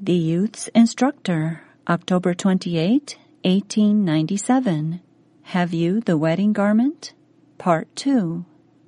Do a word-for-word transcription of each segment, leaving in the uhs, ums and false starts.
The Youth's Instructor, October twenty-eighth, eighteen ninety-seven. Have You the Wedding Garment? Part two.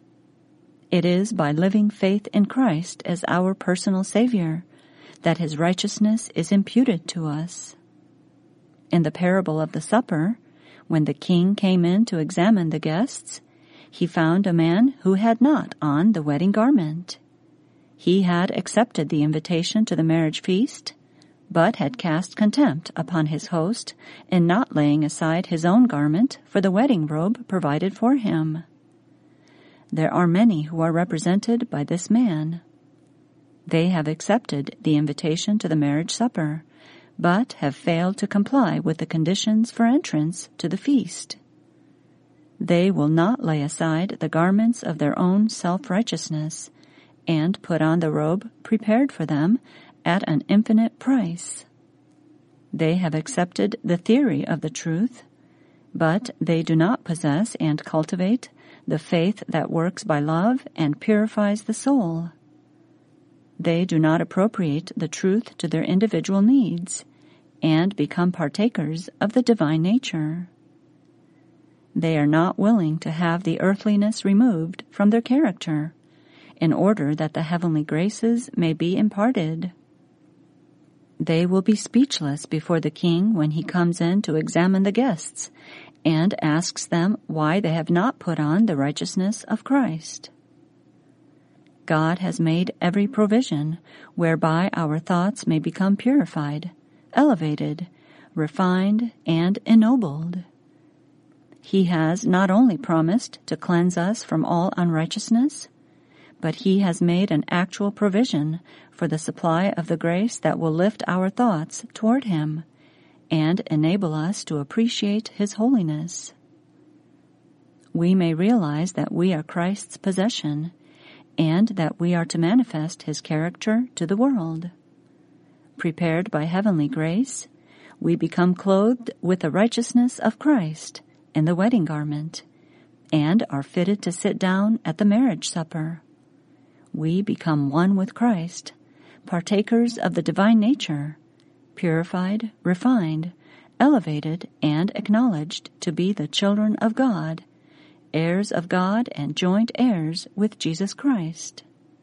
It is by living faith in Christ as our personal Savior that His righteousness is imputed to us. In the parable of the supper, when the king came in to examine the guests, he found a man who had not on the wedding garment. He had accepted the invitation to the marriage feast, but had cast contempt upon his host in not laying aside his own garment for the wedding robe provided for him. There are many who are represented by this man. They have accepted the invitation to the marriage supper, but have failed to comply with the conditions for entrance to the feast. They will not lay aside the garments of their own self-righteousness and put on the robe prepared for them at an infinite price. They have accepted the theory of the truth, but they do not possess and cultivate the faith that works by love and purifies the soul. They do not appropriate the truth to their individual needs and become partakers of the divine nature. They are not willing to have the earthliness removed from their character in order that the heavenly graces may be imparted. They will be speechless before the king when he comes in to examine the guests and asks them why they have not put on the righteousness of Christ. God has made every provision whereby our thoughts may become purified, elevated, refined, and ennobled. He has not only promised to cleanse us from all unrighteousness, but He has made an actual provision for the supply of the grace that will lift our thoughts toward Him and enable us to appreciate His holiness. We may realize that we are Christ's possession and that we are to manifest His character to the world. Prepared by heavenly grace, we become clothed with the righteousness of Christ in the wedding garment and are fitted to sit down at the marriage supper. We become one with Christ, partakers of the divine nature, purified, refined, elevated, and acknowledged to be the children of God, heirs of God and joint heirs with Jesus Christ.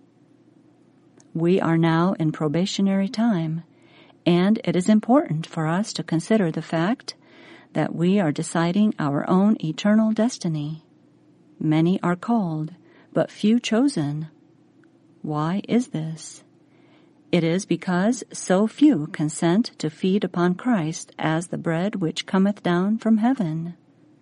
We are now in probationary time, and it is important for us to consider the fact that we are deciding our own eternal destiny. Many are called, but few chosen. Why is this? It is because so few consent to feed upon Christ as the bread which cometh down from heaven.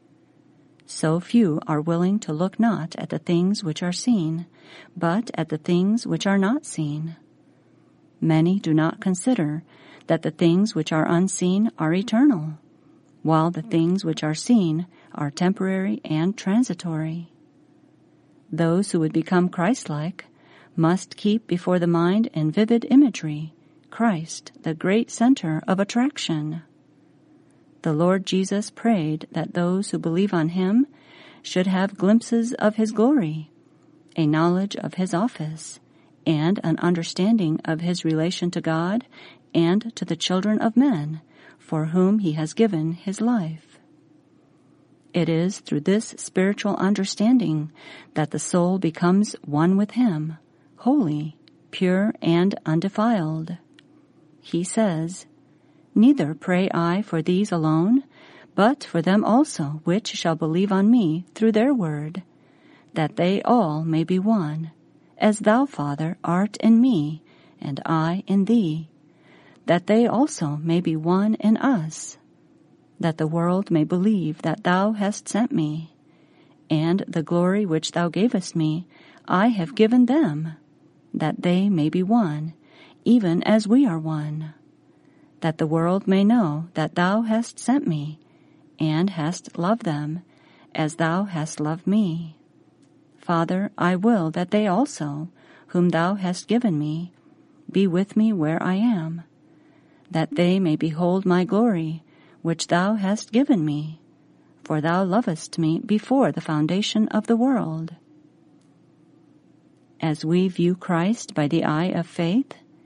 So few are willing to look not at the things which are seen, but at the things which are not seen. Many do not consider that the things which are unseen are eternal, while the things which are seen are temporary and transitory. Those who would become Christ-like must keep before the mind in vivid imagery Christ, the great center of attraction. The Lord Jesus prayed that those who believe on Him should have glimpses of His glory, a knowledge of His office, and an understanding of His relation to God and to the children of men, for whom He has given His life. It is through this spiritual understanding that the soul becomes one with Him, holy, pure, and undefiled. He says, "Neither pray I for these alone, but for them also which shall believe on me through their word, that they all may be one, as thou, Father, art in me, and I in thee, that they also may be one in us, that the world may believe that thou hast sent me, and the glory which thou gavest me I have given them, that they may be one, even as we are one, that the world may know that thou hast sent me, and hast loved them, as thou hast loved me. Father, I will that they also, whom thou hast given me, be with me where I am, that they may behold my glory, which thou hast given me, for thou lovest me before the foundation of the world." As we view Christ by the eye of faith,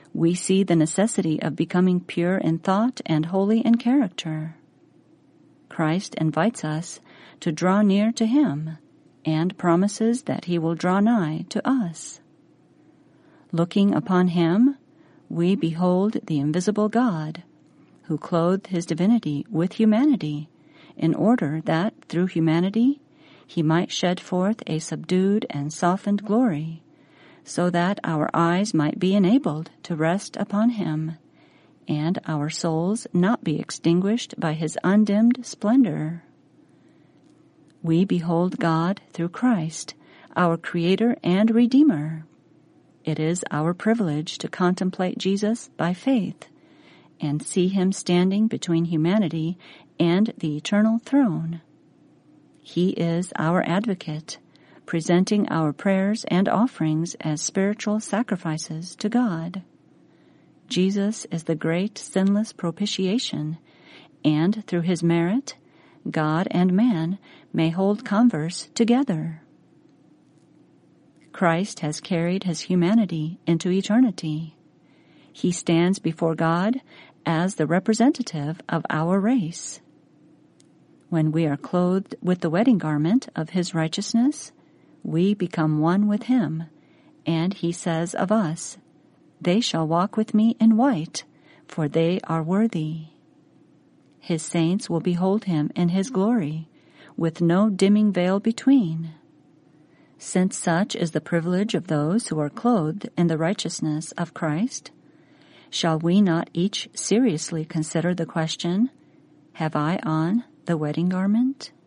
we see the necessity of becoming pure in thought and holy in character. Christ invites us to draw near to him and promises that he will draw nigh to us. Looking upon him, we behold the invisible God, who clothed his divinity with humanity in order that through humanity he might shed forth a subdued and softened glory, so that our eyes might be enabled to rest upon him, and our souls not be extinguished by his undimmed splendor. We behold God through Christ, our Creator and Redeemer. It is our privilege to contemplate Jesus by faith and see him standing between humanity and the eternal throne. He is our advocate, presenting our prayers and offerings as spiritual sacrifices to God. Jesus is the great sinless propitiation, and through his merit, God and man may hold converse together. Christ has carried his humanity into eternity. He stands before God as the representative of our race. When we are clothed with the wedding garment of his righteousness, we become one with him, and he says of us, "They shall walk with me in white, for they are worthy." His saints will behold him in his glory, with no dimming veil between. Since such is the privilege of those who are clothed in the righteousness of Christ, shall we not each seriously consider the question, "Have I on the wedding garment?"